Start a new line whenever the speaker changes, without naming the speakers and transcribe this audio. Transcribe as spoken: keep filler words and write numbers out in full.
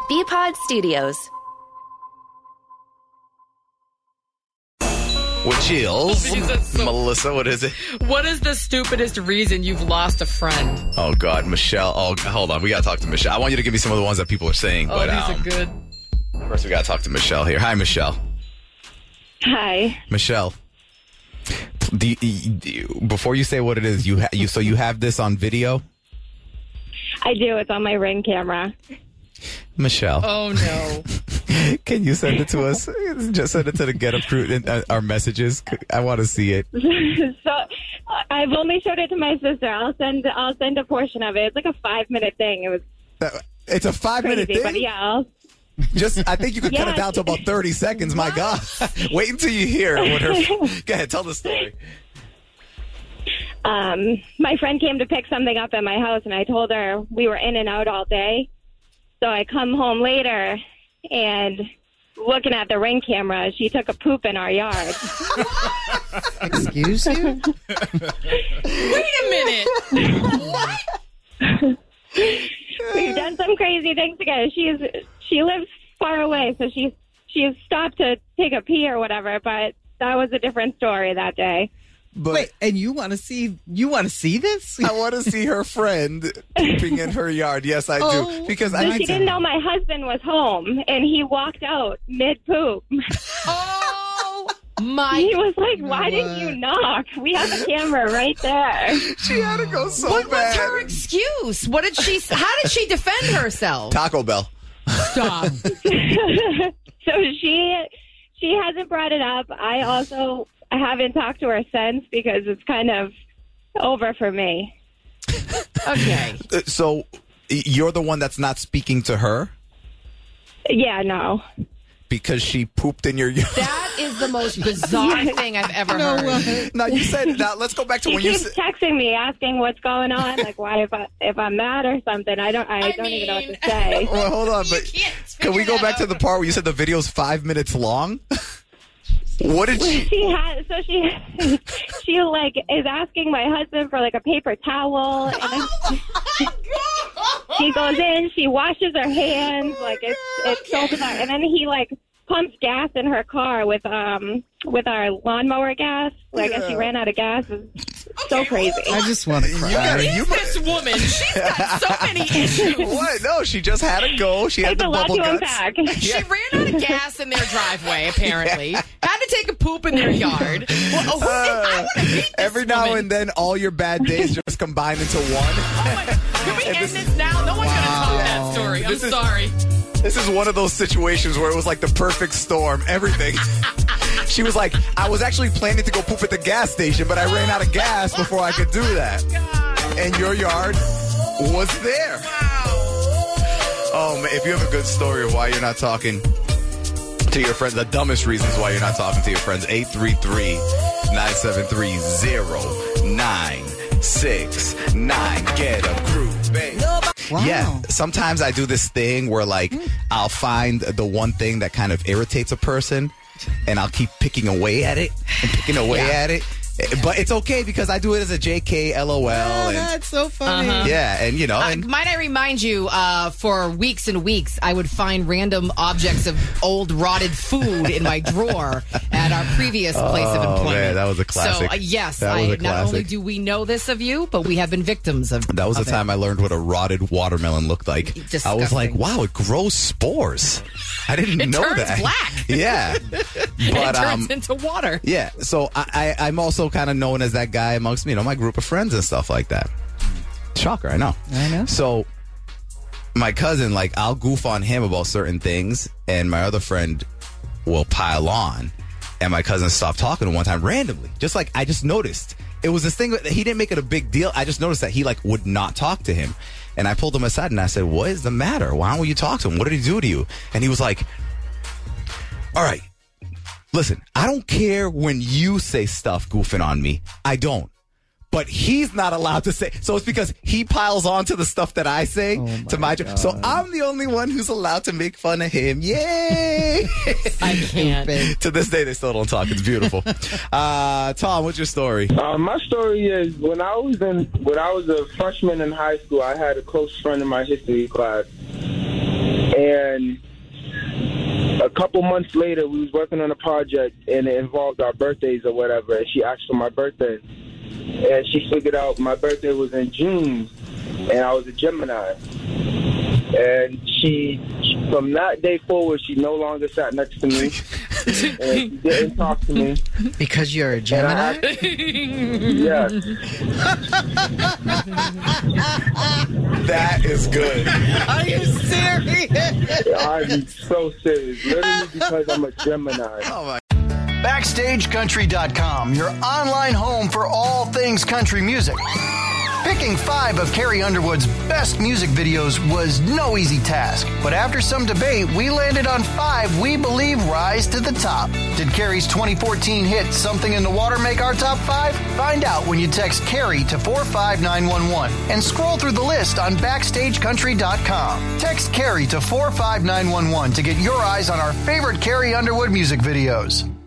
B-Pod Studios.
With chills.
Oh, Jesus, so-
Melissa, what is it?
What is the stupidest reason you've lost a friend?
Oh, God, Michelle. Oh, hold on. We got to talk to Michelle. I want you to give me some of the ones that people are saying.
Oh,
but,
these
um,
are good.
First, we got to talk to Michelle here. Hi, Michelle.
Hi.
Michelle. Do you, do you, before you say what it is, you ha- you so you have this on video?
I do. It's on my Ring camera.
Michelle.
Oh, no.
Can you send it to us? Just send it to the Get Up Crew in uh, our messages. I want to see it.
So I've only showed it to my sister. I'll send I'll send a portion of it. It's like a five minute thing. It was
Uh, It's a five
crazy,
minute thing.
but yeah. I'll,
Just, I think you could cut
Yeah.
it down to about thirty seconds. My God. Wait until you hear what her. Go ahead, tell the story.
um, my friend came to pick something up at my house, and I told her we were in and out all day. So I come home later, and looking at the Ring camera, she took a poop in our yard.
Excuse you?
Wait a minute. What?
We've done some crazy things together. She's she lives far away, so she's she's stopped to take a pee or whatever. But that was a different story that day.
But
Wait, and you want to see you want to see this?
I want to see her friend pooping in her yard. Yes, I do.
Oh,
Because
So
I
she
need
didn't know my husband was home, and he walked out mid poop.
Oh, my.
He was like, "Why didn't you knock? We have a camera right there."
She had to go so
What
bad.
was her excuse? What did she, how did she defend herself?
Taco Bell.
Stop.
So she she hasn't brought it up. I also I haven't talked to her since because it's kind of over for me.
Okay.
Uh, So you're the one that's not speaking to her
Yeah, no.
because she pooped in your yard.
That is the most bizarre thing I've ever
No,
heard.
uh,
Now you said. Now let's go back to
She
when you
keeps
said.
texting me, asking what's going on, like why if I if I'm mad or something. I don't I,
I
don't even know what
mean-
to say.
Well, hold on, but
can't
can we
figure
go
that
back to
out.
the part where you said the video's five minutes long? What did she?
She has so she she like is asking my husband for like a paper towel, and then she goes in, she washes her hands, like it's it's so bizarre, and then he like pumps gas in her car with um with our lawnmower gas. Like I guess she ran out of gas. It's so crazy.
I just want to cry.
You gotta-
Who
you
is this woman? She's got so many issues.
What? No, she just had to go. She had
It's
the
a lot
bubble
to
guts.
unpack.
She ran out of gas in their driveway, apparently. Had to take a poop in their yard. Well, who, I want to meet this
Every now
woman.
and then, all your bad days just combine into one.
Oh my, can we end this now? No one's going to tell that story. I'm
This is-
sorry.
This is one of those situations where it was like the perfect storm. Everything. She was like, I was actually planning to go poop at the gas station, but I ran out of gas before I could do that. And your yard was there. Oh, man, if you have a good story of why you're not talking to your friends, the dumbest reasons why you're not talking to your friends, eight three three, nine seven three, zero nine six nine. Get a group, babe.
Wow.
Yeah, sometimes I do this thing where, like, I'll find the one thing that kind of irritates a person, and I'll keep picking away at it and picking away at it. But it's okay because I do it as a J K, L O L,
Oh,
and
that's so funny.
Uh-huh.
yeah, and you know,
Uh,
and
might I remind you, uh, for weeks and weeks, I would find random objects of old rotted food in my drawer at our previous place of
Oh,
employment.
man, that was a classic.
So, uh, yes,
That was
I,
a
not only
classic.
do we know this of you, but we have been victims of
that was the
of it.
time I learned what a rotted watermelon looked like. I was like,
Disgusting.
wow, it grows spores. I didn't
It
know
turns
that.
black.
Yeah,
And it
but
turns
um,
into water.
yeah. So I, I, I'm also kind of known as that guy amongst you know my group of friends and stuff like that. Shocker, I know.
I know.
So my cousin, like, I'll goof on him about certain things, and my other friend will pile on. And my cousin stopped talking to him one time randomly. Just like, I just noticed. It was this thing that he didn't make it a big deal. I just noticed that he, like, would not talk to him. And I pulled him aside and I said, what is the matter? Why don't you talk to him? What did he do to you? And he was like, all right, listen, I don't care when you say stuff goofing on me. I don't. But he's not allowed to say. So it's because he piles on to the stuff that I say
my
to my job. So I'm the only one who's allowed to make fun of him. Yay!
I can't.
To this day, they still don't talk. It's beautiful. Uh, Tom, what's your story?
Uh, my story is when I was in when I was a freshman in high school, I had a close friend in my history class, And a couple months later, we was working on a project, and it involved our birthdays or whatever. And she asked for my birthday, and she figured out my birthday was in June, and I was a Gemini. And she, from that day forward, she no longer sat next to me, and she didn't talk to me.
Because you're a Gemini?
Yes.
That is good.
Are you serious?
I'm so serious. Literally because I'm a Gemini.
Oh my.
Backstage Country dot com, your online home for all things country music. Picking five of Carrie Underwood's best music videos was no easy task, but after some debate, we landed on five we believe rise to the top. Did Carrie's twenty fourteen hit Something in the Water make our top five? Find out when you text Carrie to four five nine one one and scroll through the list on Backstage Country dot com. Text Carrie to four five nine one one to get your eyes on our favorite Carrie Underwood music videos.